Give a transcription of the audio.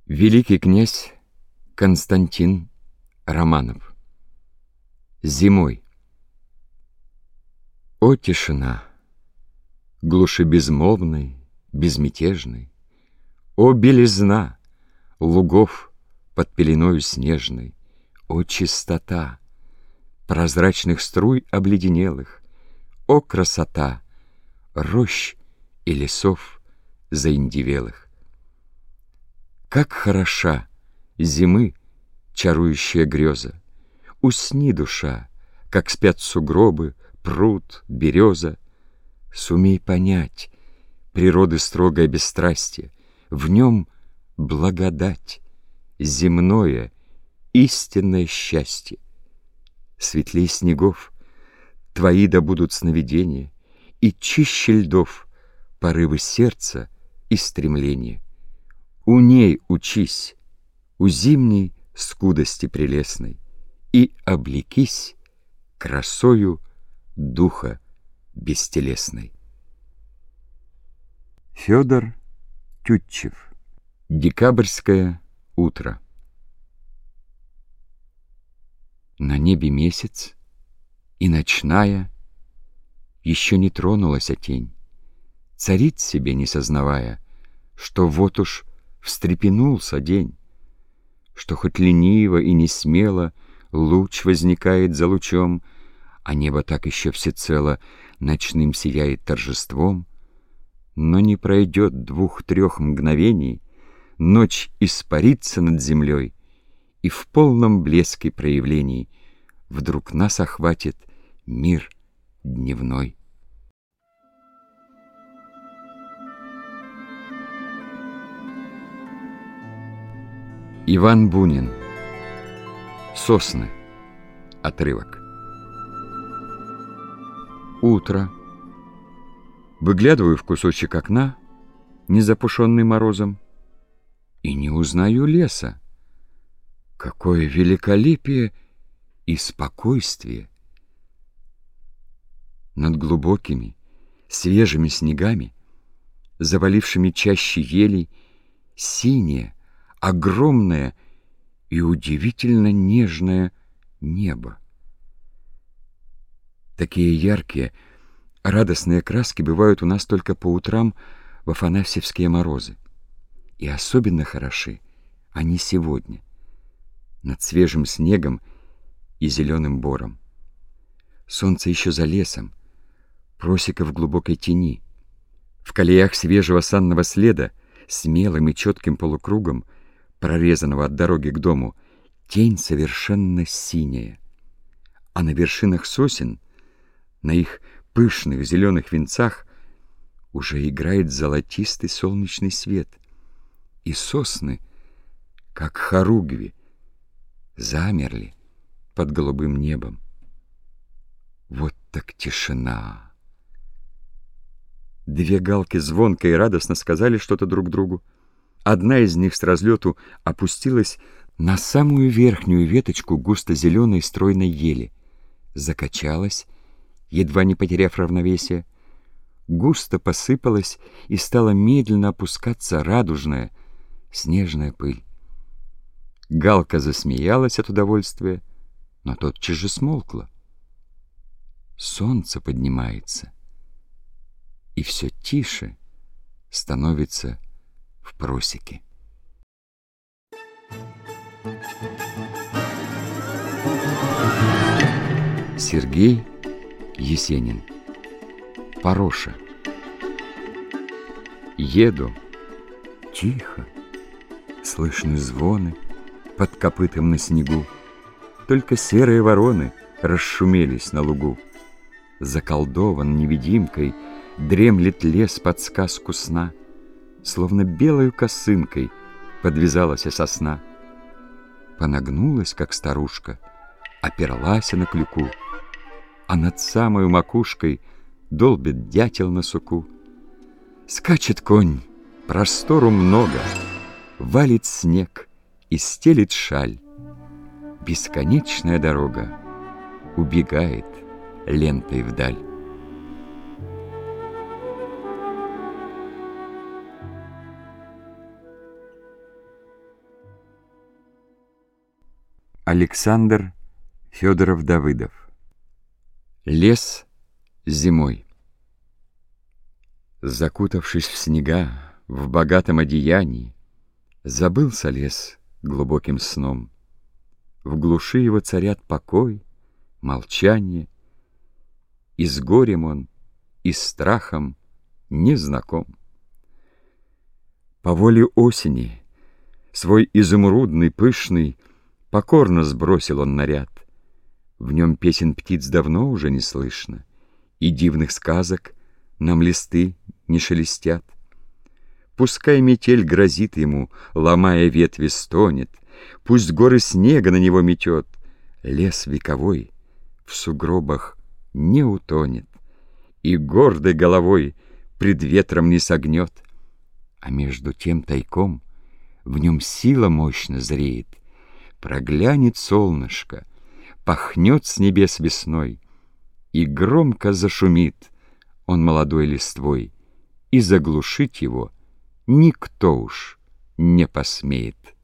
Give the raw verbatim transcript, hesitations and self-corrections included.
Великий князь Константин Романов. Зимой. О, тишина, глуши безмолвной, безмятежной! О, белизна лугов под пеленою снежной! О, чистота прозрачных струй обледенелых! О, красота рощ и лесов заиндевелых! Как хороша зимы чарующая греза! Усни, душа, как спят сугробы, пруд, береза. Сумей понять природы строгое бесстрастие, в нем благодать, земное, истинное счастье. Светлей снегов твои да будут сновидения, и чище льдов порывы сердца и стремления. У ней учись, у зимней скудости прелестной, и облекись красою духа бестелесной. Федор Тютчев. Декабрьское утро. На небе месяц, и ночная еще не тронулась тень, царит себе, не сознавая, что вот уж встрепенулся день, что хоть лениво и не смело луч возникает за лучом, а небо так еще всецело ночным сияет торжеством, но не пройдет двух-трех мгновений, ночь испарится над землей, и в полном блеске проявлений вдруг нас охватит мир дневной. Иван Бунин. Сосны. Отрывок. Утро. Выглядываю в кусочек окна, не запушенный морозом, и не узнаю леса. Какое великолепие и спокойствие! Над глубокими, свежими снегами, завалившими чащи елей, синее, огромное и удивительно нежное небо. Такие яркие, радостные краски бывают у нас только по утрам в афанасьевские морозы. И особенно хороши они сегодня, над свежим снегом и зеленым бором. Солнце еще за лесом, просека в глубокой тени. В колеях свежего санного следа, смелым и четким полукругом, прорезанного от дороги к дому, тень совершенно синяя. А на вершинах сосен, на их пышных зеленых венцах, уже играет золотистый солнечный свет. И сосны, как хоругви, замерли под голубым небом. Вот так тишина! Две галки звонко и радостно сказали что-то друг другу. Одна из них с разлету опустилась на самую верхнюю веточку густо-зеленой стройной ели, закачалась, едва не потеряв равновесие, густо посыпалась и стала медленно опускаться радужная снежная пыль. Галка засмеялась от удовольствия, но тотчас же смолкла. Солнце поднимается, и все тише становится в просеке. Сергей Есенин. Пороша. Еду. Тихо. Слышны звоны под копытом на снегу. Только серые вороны расшумелись на лугу. Заколдован невидимкой дремлет лес под сказку сна. Словно белою косынкой подвязалась сосна. Понагнулась, как старушка, оперлась на клюку, а над самой макушкой долбит дятел на суку. Скачет конь, простору много, валит снег и стелит шаль. Бесконечная дорога убегает лентой вдаль. Александр Федоров-Давыдов. Лес зимой. Закутавшись в снега, в богатом одеянии, забылся лес глубоким сном. В глуши его царят покой, молчание, и с горем он, и с страхом не знаком. По воле осени свой изумрудный, пышный, покорно сбросил он наряд. В нем песен птиц давно уже не слышно, и дивных сказок нам листы не шелестят. Пускай метель грозит ему, ломая ветви, стонет, пусть горы снега на него метет, лес вековой в сугробах не утонет и гордой головой пред ветром не согнет. А между тем тайком в нем сила мощно зреет, проглянет солнышко, пахнет с небес весной, и громко зашумит он молодой листвой, и заглушить его никто уж не посмеет.